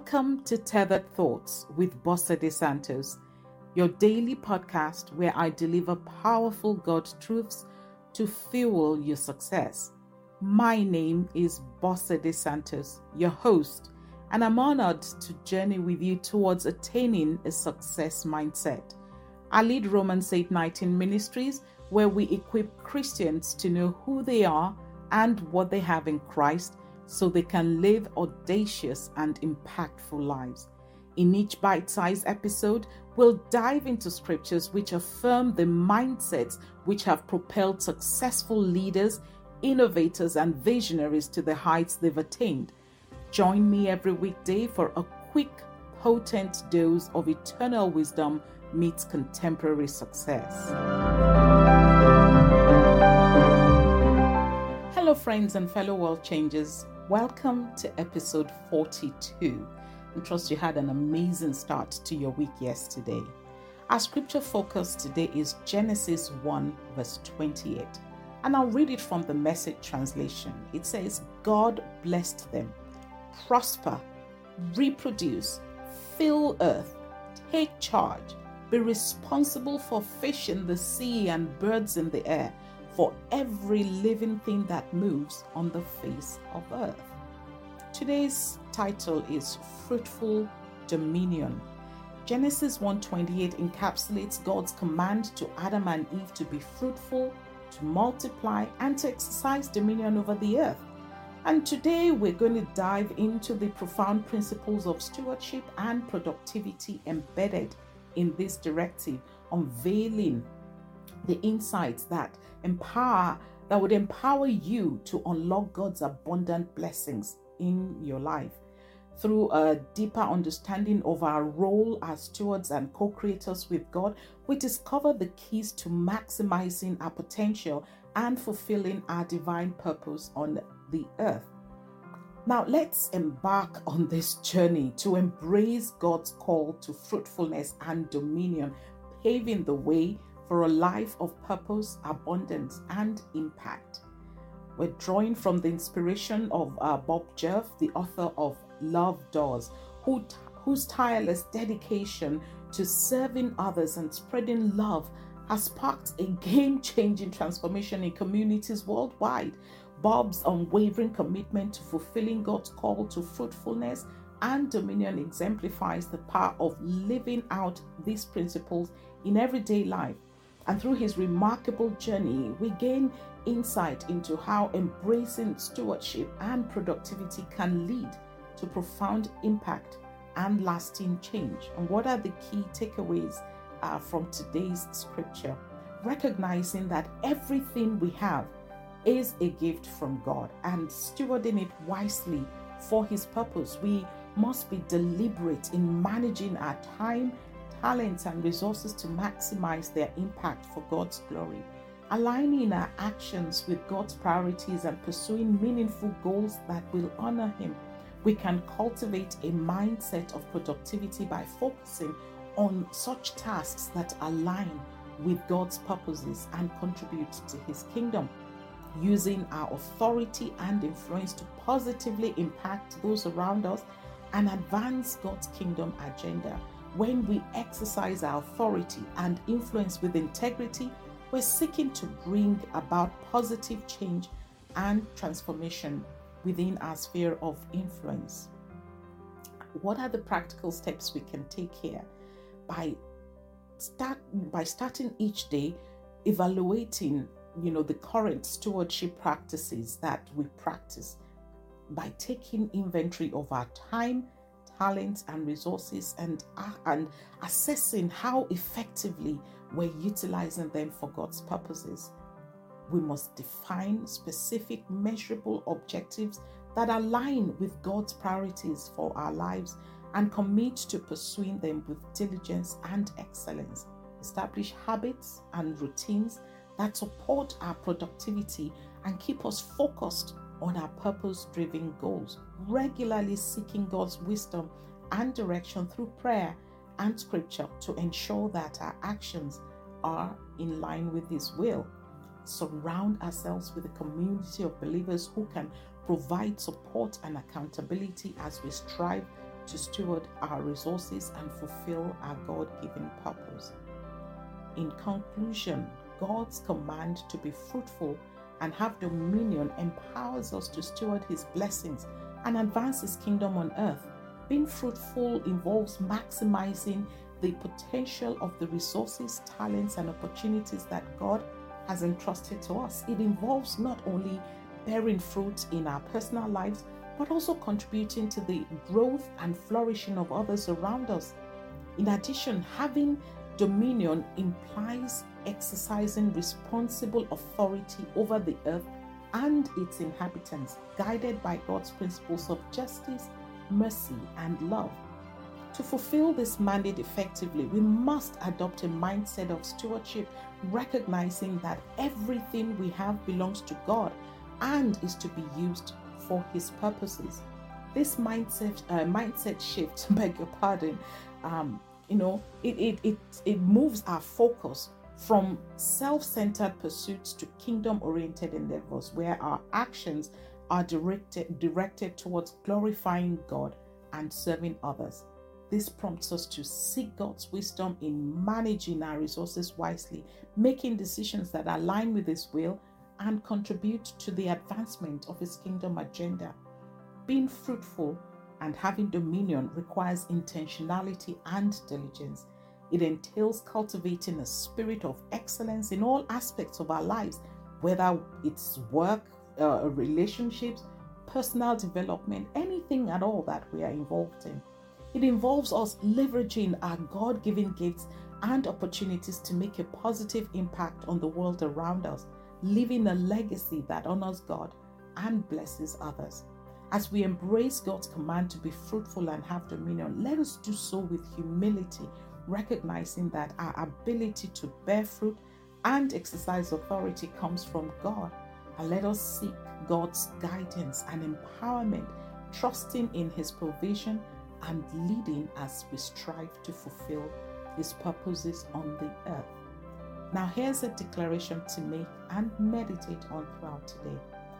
Welcome to Tethered Thoughts with Bossa De Santos, your daily podcast where I deliver powerful God truths to fuel your success. My name is Bossa De Santos, your host, and I'm honored to journey with you towards attaining a success mindset. I lead Romans 8:19 Ministries, where we equip Christians to know who they are and what they have in Christ, so they can live audacious and impactful lives. In each bite-sized episode, we'll dive into scriptures which affirm the mindsets which have propelled successful leaders, innovators, and visionaries to the heights they've attained. Join me every weekday for a quick, potent dose of eternal wisdom meets contemporary success. Hello, friends and fellow world changers. Welcome to episode 42. I trust you had an amazing start to your week yesterday. Our scripture focus today is Genesis 1 verse 28. And I'll read it from the Message translation. It says, God blessed them. Prosper, reproduce, fill earth, take charge, be responsible for fish in the sea and birds in the air, for every living thing that moves on the face of earth. Today's title is Fruitful Dominion. Genesis 1:28 encapsulates God's command to Adam and Eve to be fruitful, to multiply, and to exercise dominion over the earth. And today we're going to dive into the profound principles of stewardship and productivity embedded in this directive, unveiling the insights that would empower you to unlock God's abundant blessings in your life. Through a deeper understanding of our role as stewards and co-creators with God, we discover the keys to maximizing our potential and fulfilling our divine purpose on the earth. Now, let's embark on this journey to embrace God's call to fruitfulness and dominion, paving the way for a life of purpose, abundance, and impact. We're drawing from the inspiration of Bob Jerf, the author of Love Doors, whose tireless dedication to serving others and spreading love has sparked a game-changing transformation in communities worldwide. Bob's unwavering commitment to fulfilling God's call to fruitfulness and dominion exemplifies the power of living out these principles in everyday life. And through his remarkable journey, we gain insight into how embracing stewardship and productivity can lead to profound impact and lasting change. And what are the key takeaways from today's scripture? Recognizing that everything we have is a gift from God, and stewarding it wisely for his purpose. We must be deliberate in managing our time, talents, and resources to maximize their impact for God's glory. Aligning our actions with God's priorities and pursuing meaningful goals that will honor him. We can cultivate a mindset of productivity by focusing on such tasks that align with God's purposes and contribute to his kingdom, using our authority and influence to positively impact those around us and advance God's kingdom agenda. When we exercise our authority and influence with integrity, we're seeking to bring about positive change and transformation within our sphere of influence. What are the practical steps we can take here? By starting each day, evaluating the current stewardship practices that we practice, by taking inventory of our time, talents, and resources, and assessing how effectively we're utilizing them for God's purposes. We must define specific, measurable objectives that align with God's priorities for our lives and commit to pursuing them with diligence and excellence. Establish habits and routines that support our productivity and keep us focused on our purpose-driven goals, regularly seeking God's wisdom and direction through prayer and scripture to ensure that our actions are in line with his will. Surround ourselves with a community of believers who can provide support and accountability as we strive to steward our resources and fulfill our God-given purpose. In conclusion, God's command to be fruitful and have dominion empowers us to steward His blessings and advance His kingdom on earth. Being fruitful involves maximizing the potential of the resources, talents, and opportunities that God has entrusted to us. It involves not only bearing fruit in our personal lives, but also contributing to the growth and flourishing of others around us. In addition, having dominion implies exercising responsible authority over the earth and its inhabitants, guided by God's principles of justice, mercy, and love. To fulfill this mandate effectively, we must adopt a mindset of stewardship, recognizing that everything we have belongs to God and is to be used for His purposes. This mindset shift, beg your pardon, it moves our focus from self-centered pursuits to kingdom-oriented endeavors, where our actions are directed towards glorifying God and serving others. This prompts us to seek God's wisdom in managing our resources wisely, making decisions that align with His will and contribute to the advancement of His kingdom agenda. Being fruitful and having dominion requires intentionality and diligence. It entails cultivating a spirit of excellence in all aspects of our lives, whether it's work, relationships, personal development, anything at all that we are involved in. It involves us leveraging our God-given gifts and opportunities to make a positive impact on the world around us, leaving a legacy that honors God and blesses others. As we embrace God's command to be fruitful and have dominion, let us do so with humility, recognizing that our ability to bear fruit and exercise authority comes from God. And let us seek God's guidance and empowerment, trusting in His provision and leading as we strive to fulfill His purposes on the earth. Now here's a declaration to make and meditate on throughout today.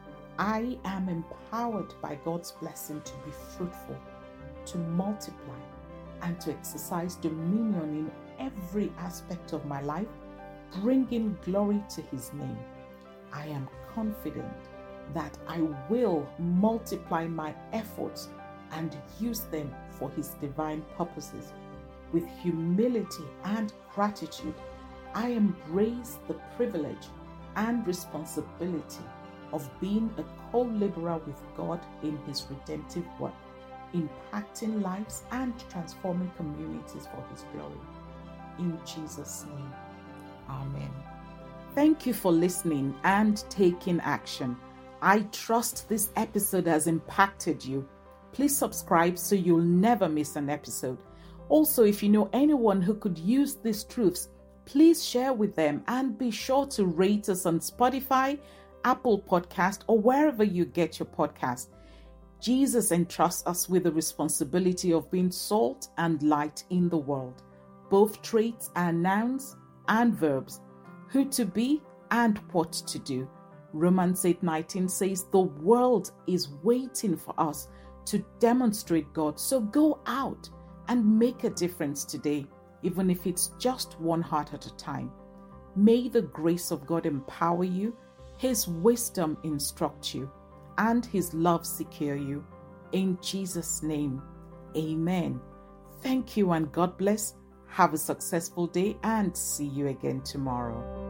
I am empowered by God's blessing to be fruitful, to multiply, and to exercise dominion in every aspect of my life, bringing glory to His name. I am confident that I will multiply my efforts and use them for His divine purposes. With humility and gratitude, I embrace the privilege and responsibility of being a co-laborer with God in His redemptive work, impacting lives and transforming communities for His glory. In Jesus' name, Amen. Thank you for listening and taking action. I trust this episode has impacted you. Please subscribe so you'll never miss an episode. Also, if you know anyone who could use these truths, please share with them and be sure to rate us on Spotify, Apple Podcast, or wherever you get your podcast. Jesus entrusts us with the responsibility of being salt and light in the world. Both traits are nouns and verbs, who to be and what to do. Romans 8:19 says the world is waiting for us to demonstrate God. So go out and make a difference today, even if it's just one heart at a time. May the grace of God empower you, His wisdom instruct you, and His love secure you. In Jesus' name, Amen. Thank you and God bless. Have a successful day and see you again tomorrow.